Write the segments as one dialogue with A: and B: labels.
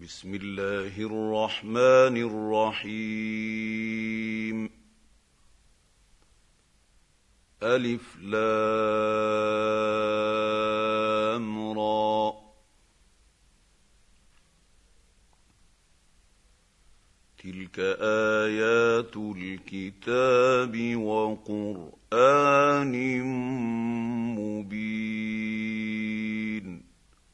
A: بسم الله الرحمن الرحيم. ألف لام را. تلك آيات الكتاب وقرآن مبين.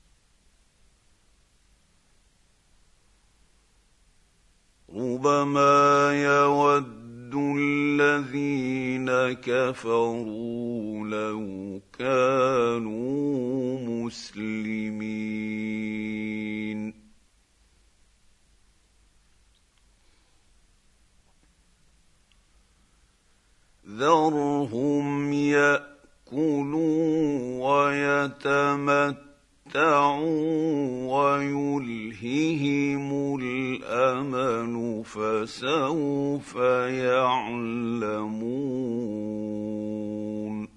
A: ربما يود الذين كفروا لو كانوا مسلمين. ذرهم يأكلوا ويتمتعوا ويلههم الأمل فسوف يعلمون.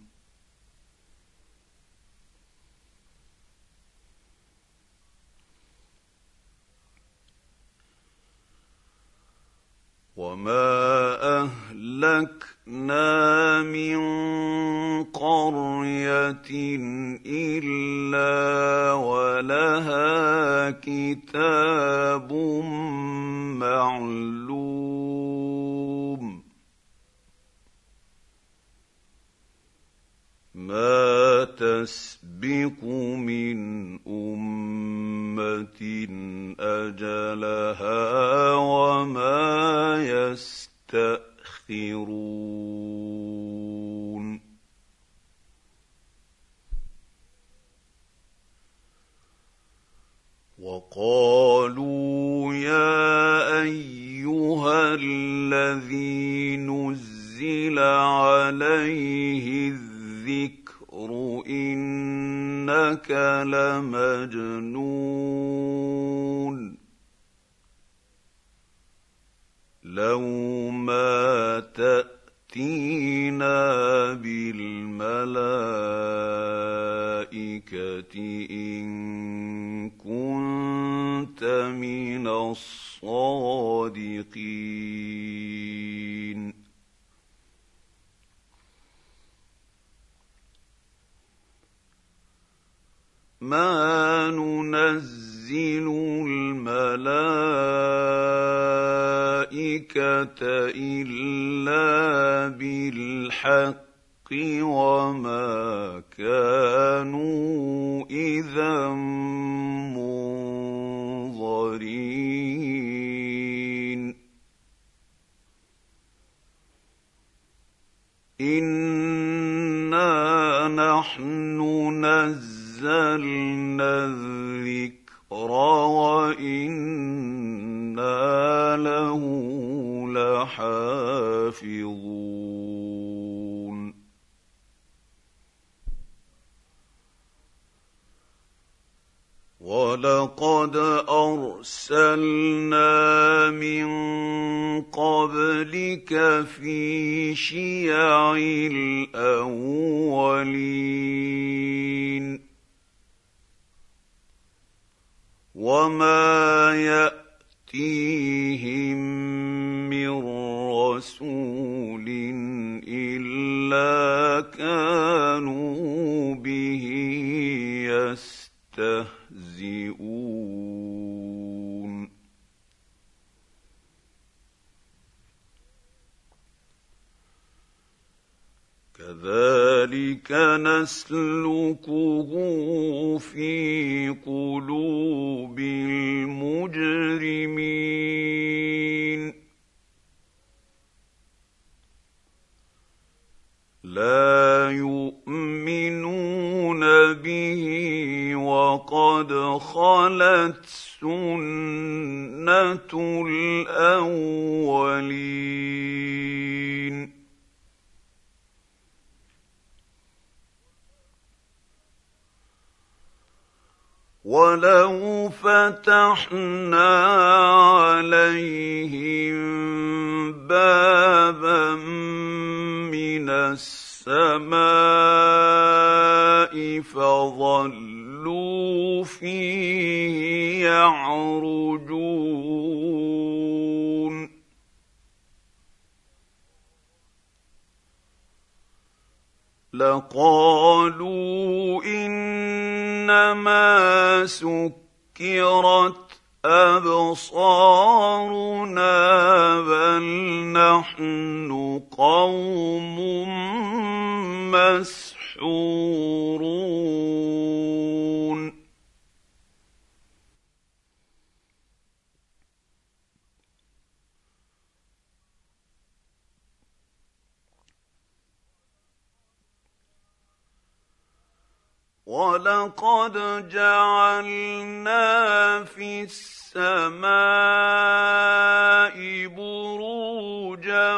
A: وما أهلكنا من قرية إلا ولها كتاب معلوم. ما تسبق من أمة أجلها وما يستأخرون. وقالوا يا أيها الذي نزل عليه الذكر إنك لمجنون. لو ما تأتينا بالملائكة إن كنت من الصادقين. ما ننزل الملائكة إلا بالحق وما كانوا إذا منظرين. إنا نحن نزلنا الذكر وإنا له لحافظون. ولقد أرسلنا من قبلك في شيع الأولين وما يأتيهم من رسول إلا كانوا به يستهزئون. كذلك نسلكه في قلوب المجرمين. لا يؤمنون به وقد خلت سنة الأولين. ولو فتحنا عليهم بابا من السماء فظلوا فيه يعرجون لقالوا إنما سكرت أبصارنا بل نحن قوم مسحورون وَلَقَدْ جَعَلْنَا فِي السَّمَاءِ بُرُوجًا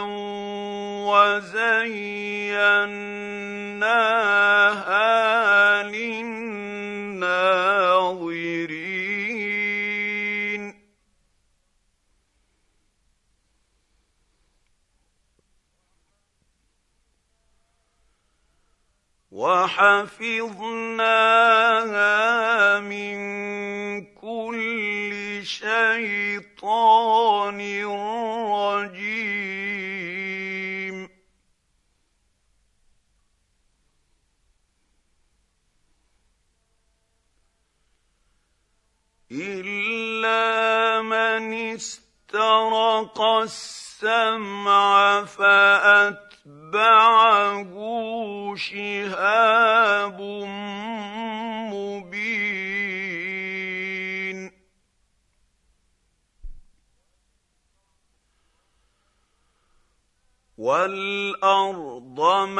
A: وَزَيَّنَّاهَا لِلنَّاظِرِينَ وَحَفِظْنَاهَا مِن كُلِّ شَيْطَانٍ رَّجِيمٍ إِلَّا مَنِ اسْتَرَقَ السَّمْعَ فَأَتْبَعَهُ شِهَابٌ مُّبِينٌ وَالْأَرْضَ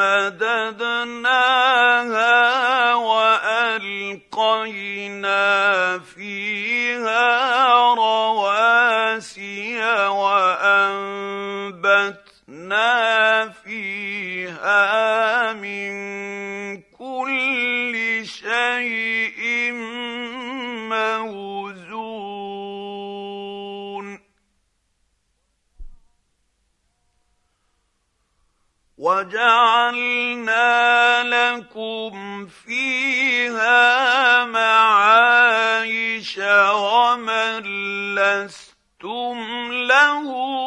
A: مَدَدْنَاهَا وَأَلْقَيْنَا فِيهَا رَوَاسِيَ وَأَنبَتْنَا فِيهَا مِن كُلِّ شَيْءٍ مَّوْزُونٍ وَجَعَلْنَا لَكُمْ فِيهَا مَعَايِشَ وَمَن لَّسْتُمْ لَهُ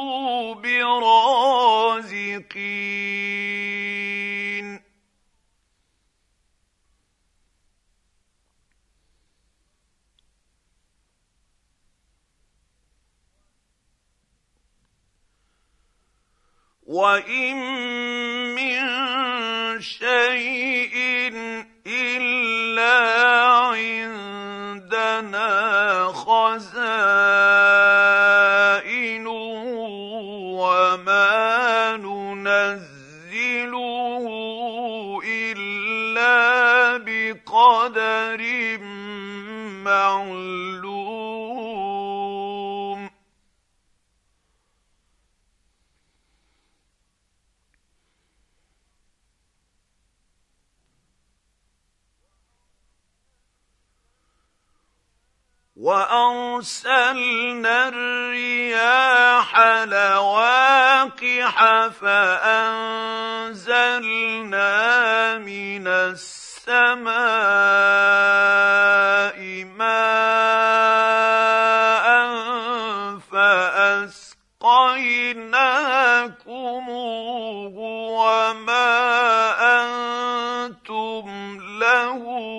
A: بِرَازِقِينَ وَإِن مِّن شَيْءٍ إِلَّا عِندَنَا خَزَائِنُهُ وَمَا نُنَزِّلُهُ إِلَّا بِقَدَرٍ مَّعْلُومٍ وَأَرْسَلْنَا الرِّيَاحَ لَوَاقِحَ فَأَنزَلْنَا مِنَ السَّمَاءِ مَاءً فَأَسْقَيْنَاكُمُوهُ وَمَا أَنتُمْ لَهُ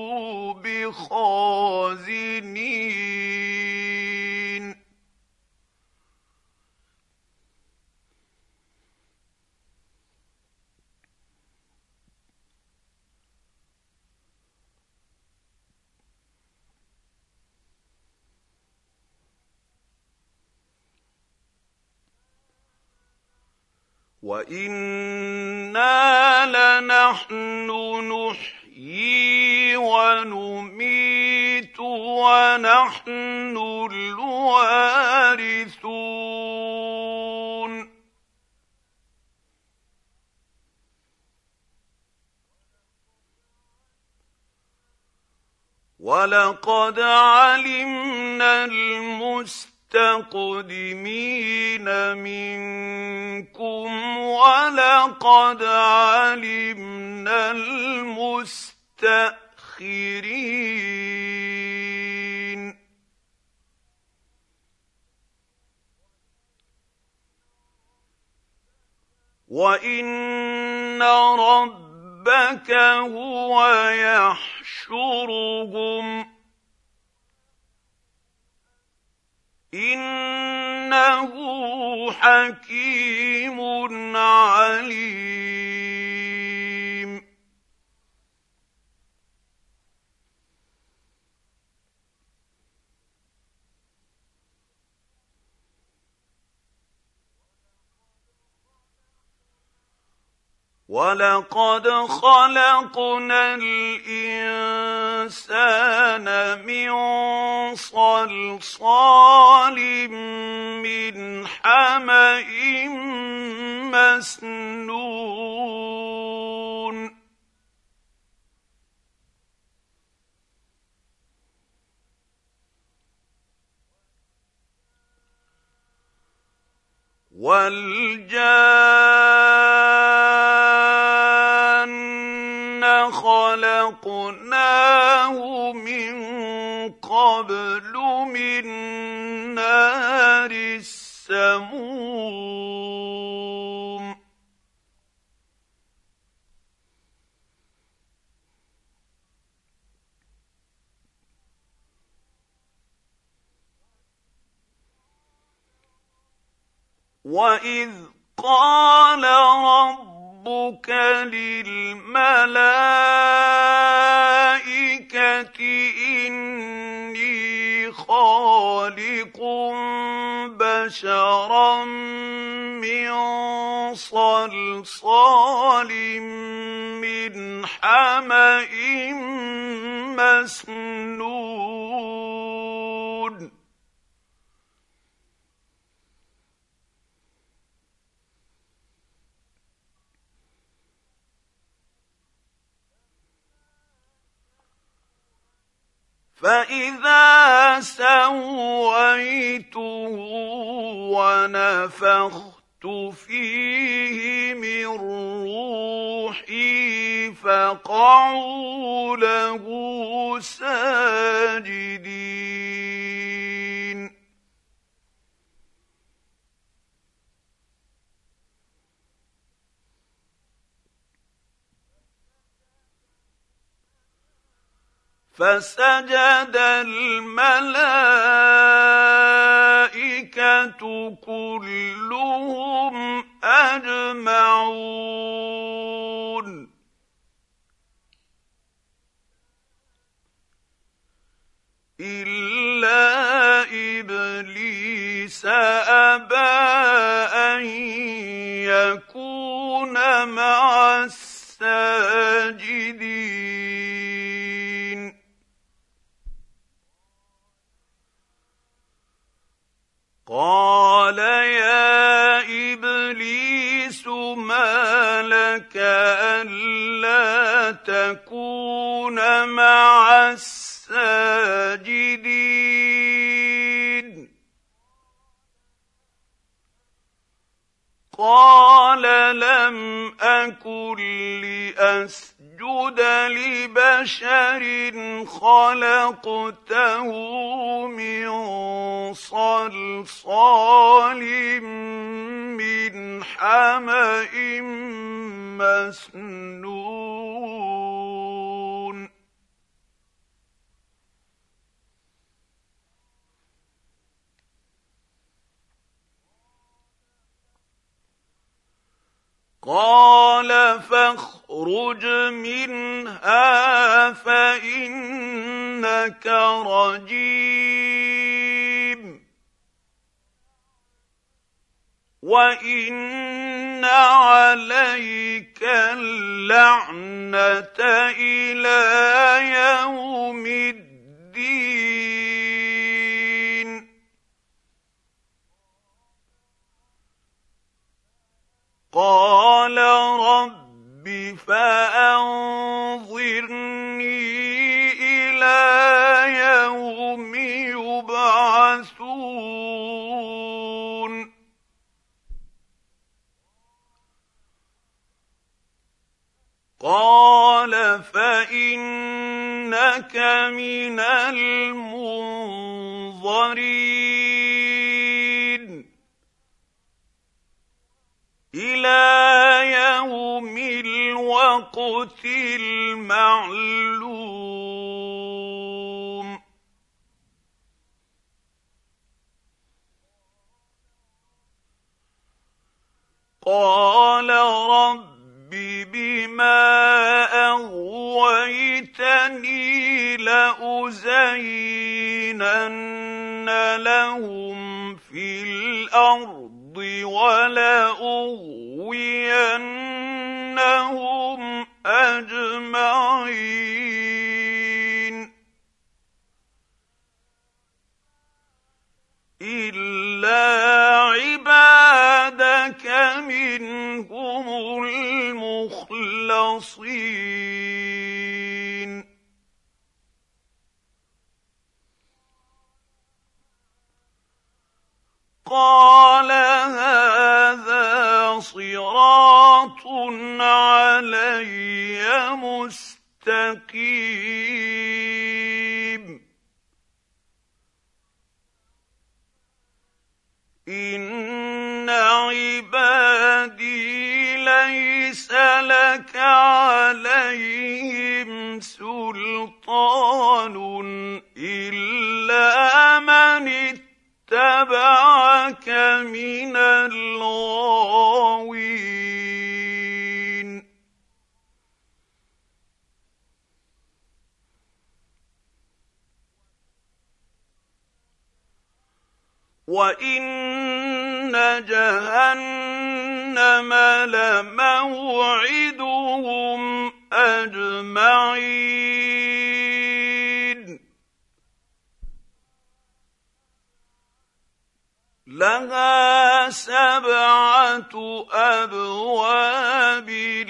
A: بِخَازِنِينَ وَإِنَّا لَنَحْنُ نُحْيِي وَنُمِيتُ وَنَحْنُ الْوَارِثُونَ وَلَقَدْ عَلِمْنَا الْمُسْتَقْدِمِينَ مِنكُمْ وَلَقَدْ عَلِمْنَا الْمُسْتَأْخِرِينَ وان ربك هو يحشرهم انه حكيم عليم ولقد خلقنا الانسان من صلصال من حمأ مسنون والجان خلقناه من قبل من نار السموم وَإِذْ قَالَ رَبُّكَ لِلْمَلَائِكَةِ إِنِّي خَالِقٌ بَشَرًا مِّن صَلْصَالٍ مِّنْ حَمَإٍ مسنون فإذا سويته ونفخت فيه من روحي فقعوا له ساجدين فسجد الملائكة كلهم أجمعون إلا إبليس أبى أن يكون مع الساجدين قال يا إبليس ما لك ألا تكون مع الساجدين قال لم أكن لأسجد لبشر خلقته من صلصال من حمأ مسنون قال فاخرج منها فإنك رجيم وإن عليك اللعنة إلى يوم الدين قال رب فأنظرني إلى يوم يبعثون قال فإنك من المنظرين إلى الوقت المعلوم قال رب بما أغويتني لأزينن لهم في الأرض ولأغوينهم أجمعين إلا عبادك منهم المخلصين قال هذا صراط علي مستقيم إن عبادي ليس لك عليهم سلطان إلا من اتبعك من الغاوين وَإِنَّ جَهَنَّمَ لَمَوْعِدُهُمْ أَجْمَعِينَ لَهَا 7 أَبْوَابٍ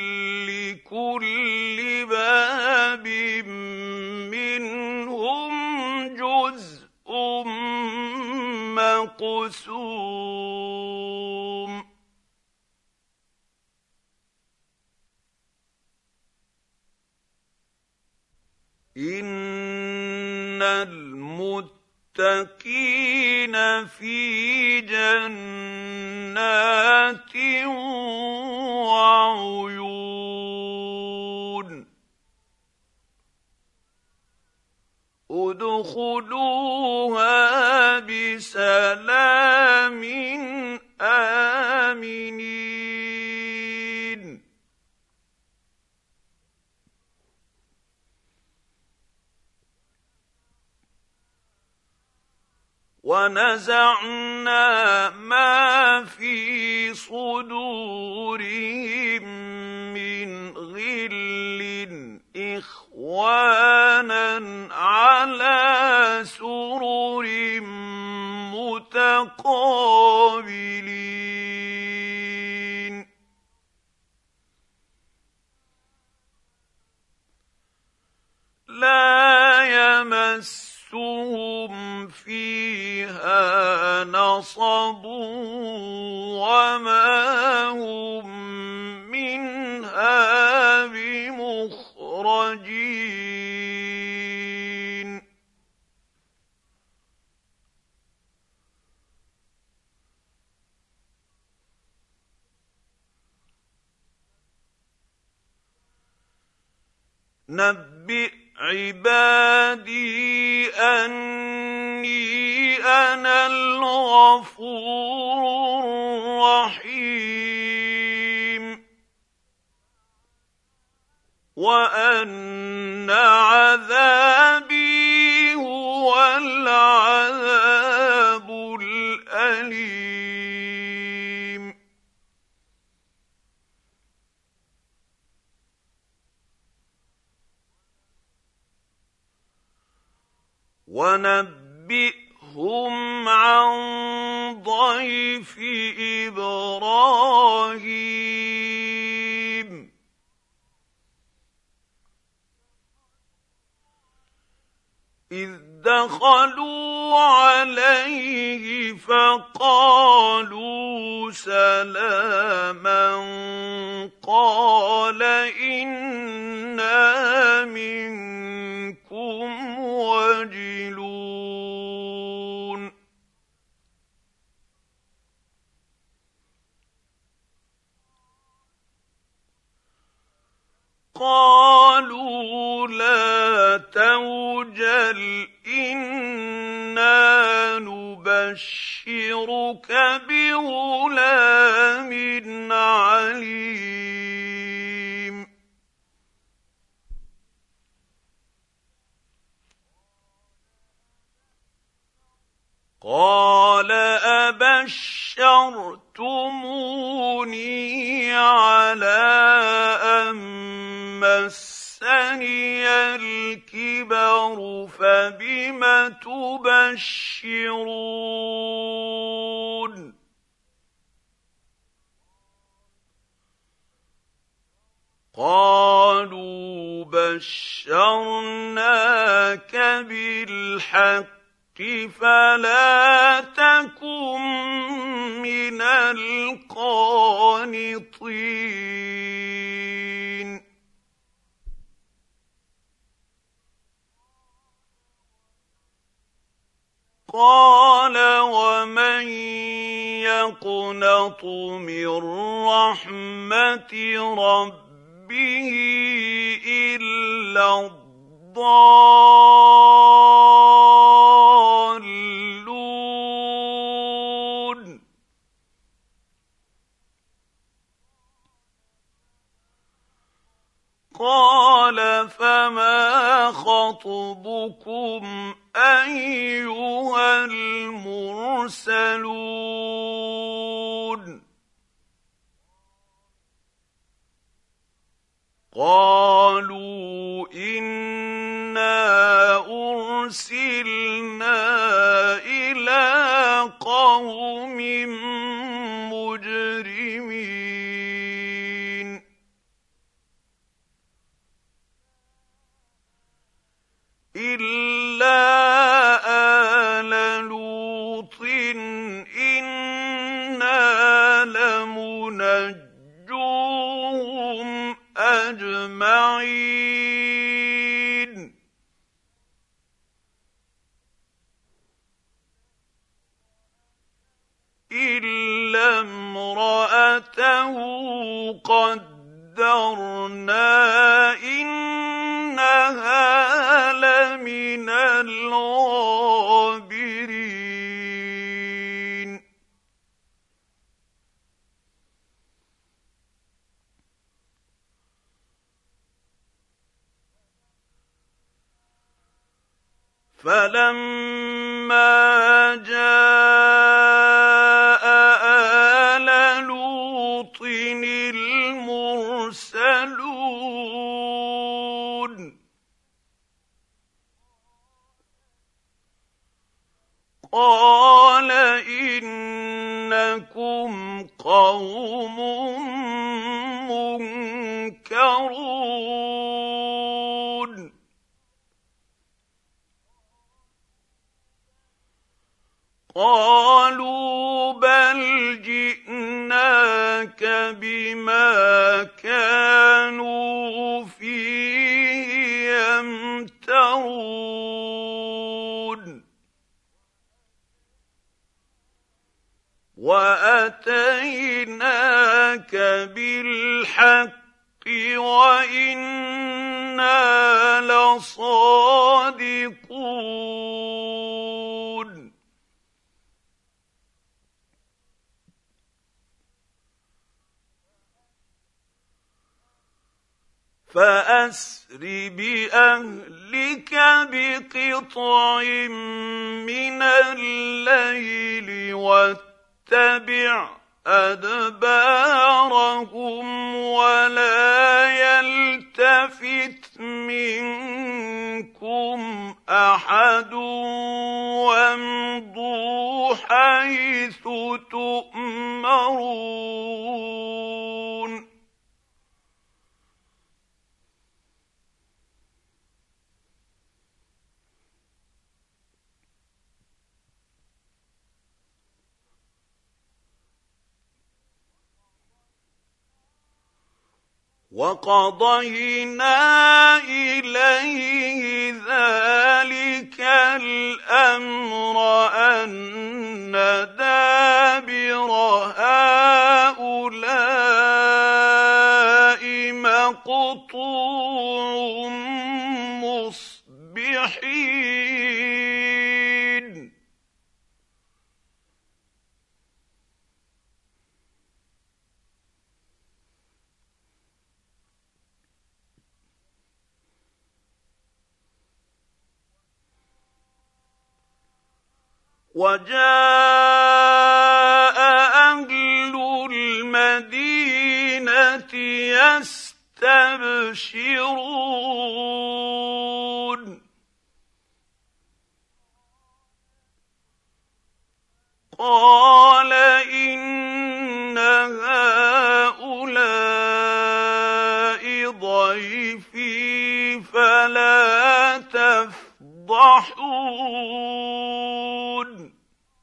A: لِكُلِّ بَابٍ مِّنْهُمْ جُزْءٌ مقسوم إن المتقين في جنات وعيون ادخلوها بسلام آمنين ونزعنا ما في صدورهم من غل إخوانا على سرر متقابلين لا يمسهم فيها نصب وما هم منها بمخرجين نبئ عبادي أني أنا الغفور الرحيم وأن عذابي هو العذاب الأليم ونبئهم عن ضيف إبراهيم إذ دخلوا عليه فقالوا سلاما قال إنا منكم وجلون قالوا لا توجل إنا نبشرك بغلام عليم قال أبشرتموني على أن مسني الكبر فبم تبشرون قالوا بشرناك بالحق فلا تكن من القانطين قال ومن يقنط من رحمة ربه إلا الضالون قال فما خطبكم أيها المرسلون قالوا إنا أرسلنا إلى قوم مجرمين إلا آل لوط إنا لمنجوهم أجمعين إلا امرأته قدرنا إنها لمن الغابرين فلما جاء آل لوط المرسلون قال إنكم قوم منكرون قالوا بل جئناك بما كانوا فيه يمترون وأتيناك بالحق وإنا لصادقون فأسر بأهلك بقطع من الليل واتبع أدبارهم ولا يلتفت منكم أحد وامضوا حيث تؤمرون وقضينا إليه ذلك الأمر أن دابر هؤلاء مقطوع قطوع مصبحين وجاء أهل المدينة يستبشرون قال إن هؤلاء ضيفي فلا تفضحون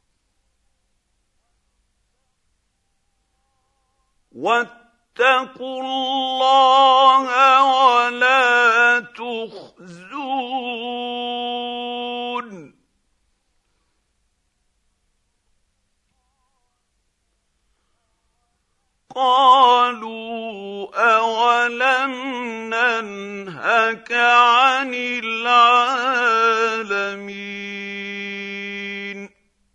A: واتقوا الله ولا تخزون قالوا أولم ننهك عن العالمين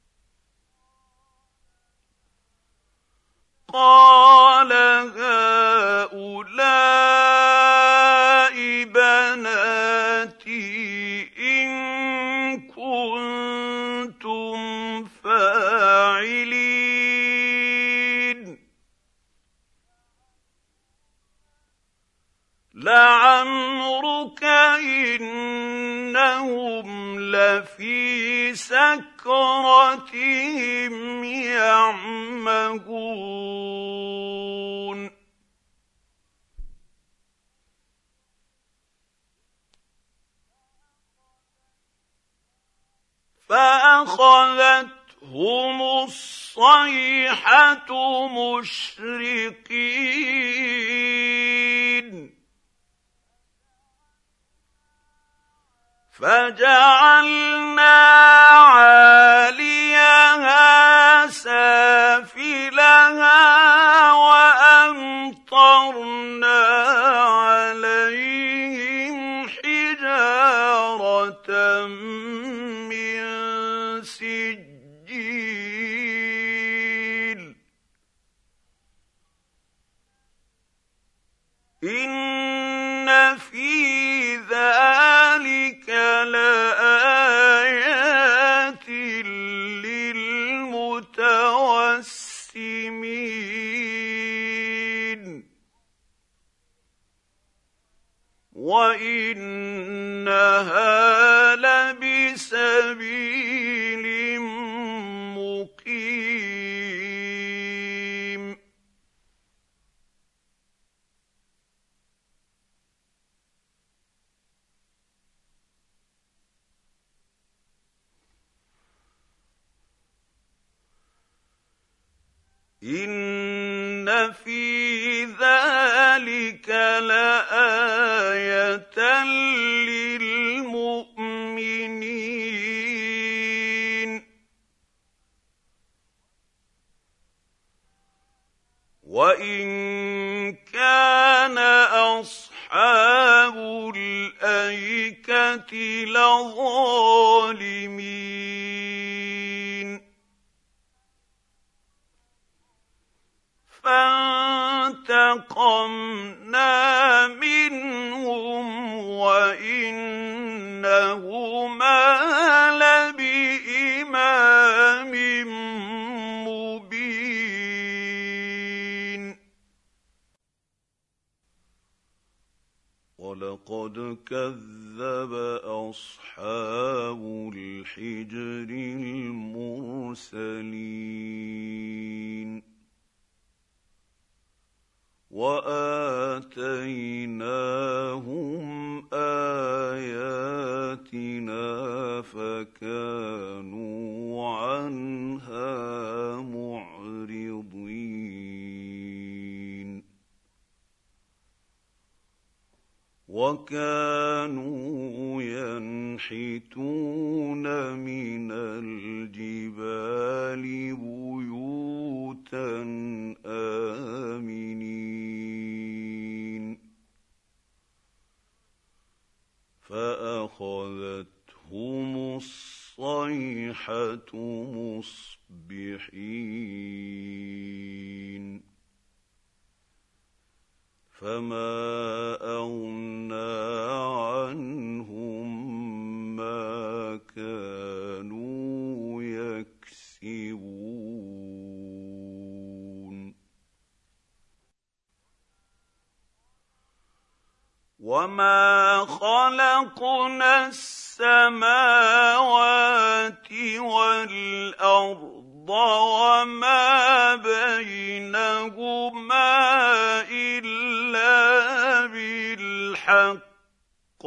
A: قال هؤلاء بناتي إن كنتم فاعلين لعمرك إنهم لفي سكرتهم يعمهون فأخذتهم الصيحة مشرقين فجعلنا عاليها سافلها وأمطرنا عليهم حجارة من سجيل إن في ذلك لآيات للمتوسمين وإنها لبسبيل مقيم إن في ذلك لآية للمؤمنين وإن كان أصحاب الأيكة لظالمين فانتقمنا منهم وإنهما لبإمام مبين ولقد كذب أصحاب الحجر المرسلين وآتيناهم آياتنا فكانوا عنها معرضين وكانوا ينحتون من الجبال بيوتا آمنين مصبحين فما أغنى عنهم ما كانوا يكسبون وما خلقنا السماوات والأرض وما بينهما إلا بالحق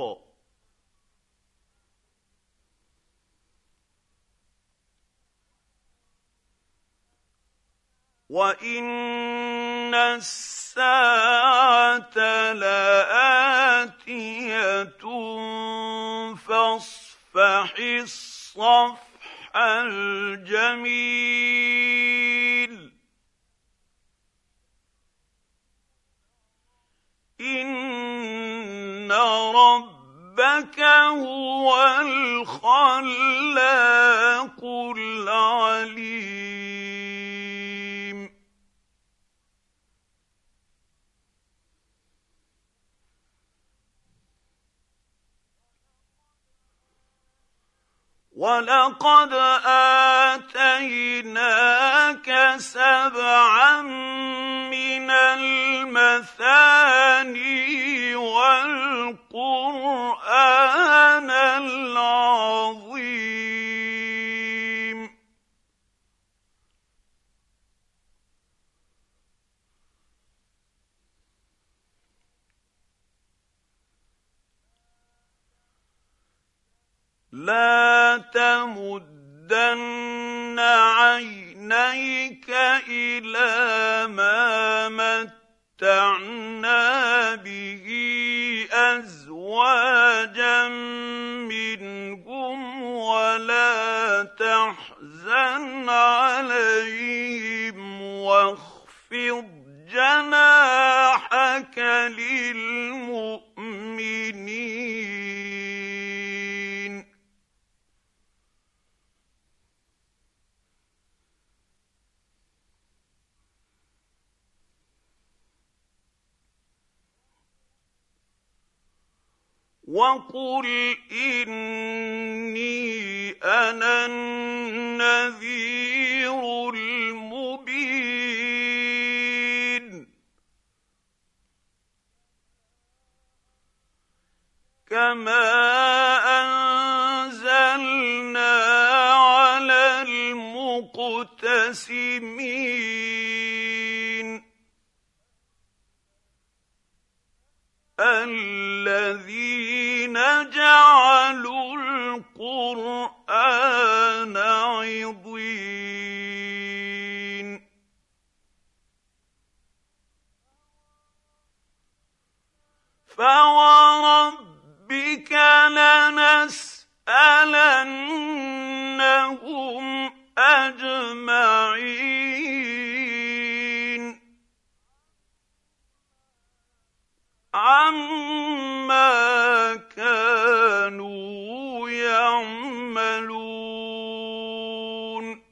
A: وإن الساعة لآتية فاصفح الصفح الجميل إن ربك هو الخلاق العليم وَلَقَدْ آتَيْنَاكَ سَبْعًا مِّنَ الْمَثَانِي وَالْقُرْآنَ الْعَظِيمَ لَا تَمُدَّنَّ عَيْنَيْكَ إِلَىٰ مَا مَتَّعْنَا بِهِ أَزْوَاجًا مِّنْهُمْ وَلَا تَحْزَنْ عَلَيْهِمْ وَاخْفِضْ جَنَاحَكَ لِلْمُؤْمِنِينَ وَقُلْ إِنِّي أَنَا النَّذِيرُ الْمُبِينُ كَمَا أَنزَلْنَا عَلَى الْمُقْتَسِمِينَ الَّذِينَ جَعَلُوا الْقُرْآنَ عِضِينَ فَوَرَبِّكَ لَنَسْأَلَنَّهُمْ أَجْمَعِينَ عَمَّا كَانُوا يَعْمَلُونَ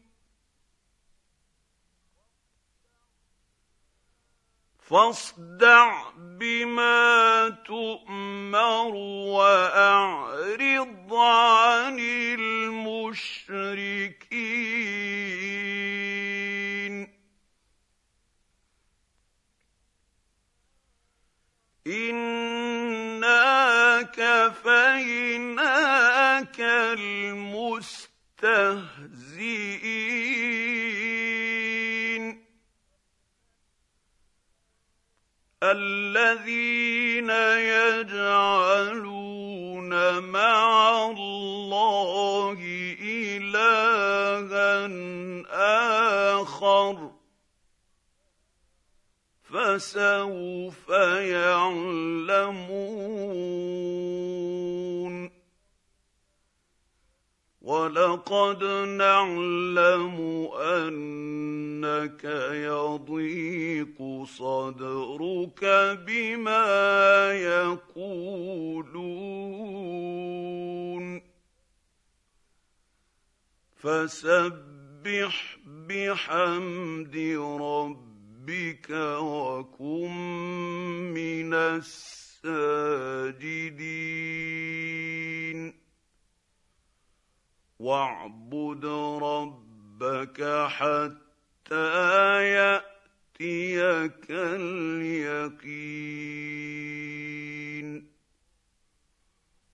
A: فاصدع بما تؤمر وأعرض عن المشركين إنا كفيناك المستهزئين الذين يجعلون مع الله إلها آخر فسوف يعلمون وَلَقَدْ نَعْلَمُ أَنَّكَ يَضِيقُ صَدْرُكَ بِمَا يَقُولُونَ فَسَبِّحْ فسبح بحمد ربك وكن من الساجدين واعبد ربك حتى يأتيك اليقين.